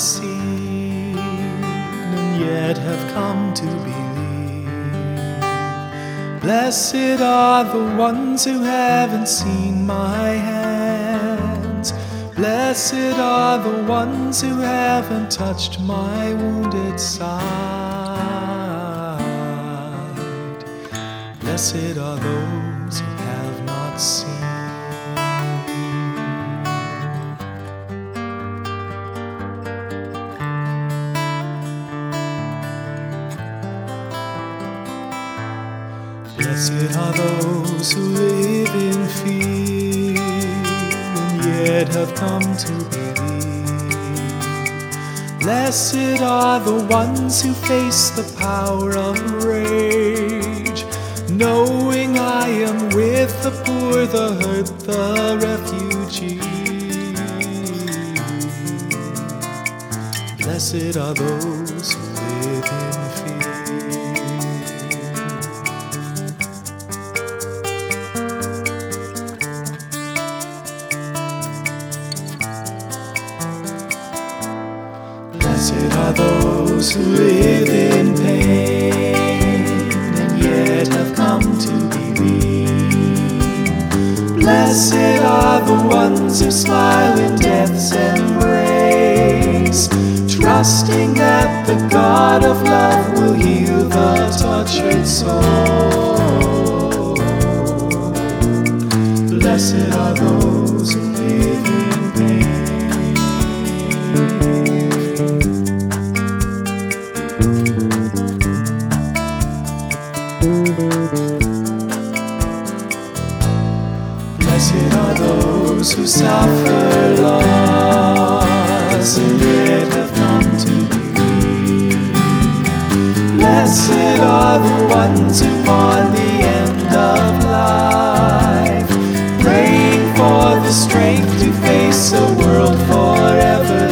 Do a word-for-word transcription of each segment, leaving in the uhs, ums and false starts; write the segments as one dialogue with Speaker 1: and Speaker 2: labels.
Speaker 1: seen and yet have come to believe. Blessed are the ones who haven't seen my hands. Blessed are the ones who haven't touched my wounded side. Blessed are those who have not seen. Blessed are those who live in fear and yet have come to believe. Blessed are the ones who face the power of rage, knowing I am with the poor, the hurt, the refugee. Blessed are those who live in fear. Blessed are those who live in pain and yet have come to believe. Blessed are the ones who smile in death's embrace, trusting that the God of love will heal the tortured soul. Blessed are those who live in pain. Blessed are those who suffer loss and yet have come to believe. Blessed are the ones who mourn the end of life, praying for the strength to face a world forever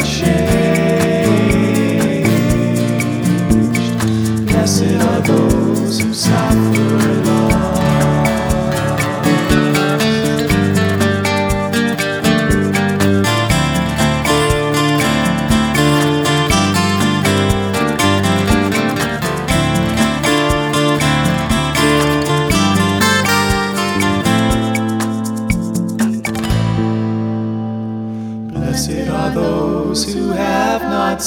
Speaker 1: changed. Blessed are those who suffer loss. Blessed are those who have not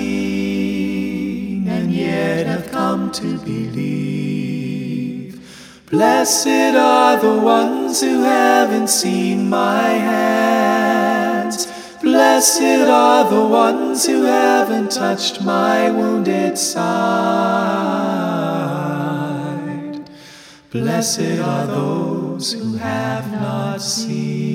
Speaker 1: seen and yet have come to believe. Blessed are the ones who haven't seen my hands. Blessed are the ones who haven't touched my wounded side. Blessed are those who have not seen.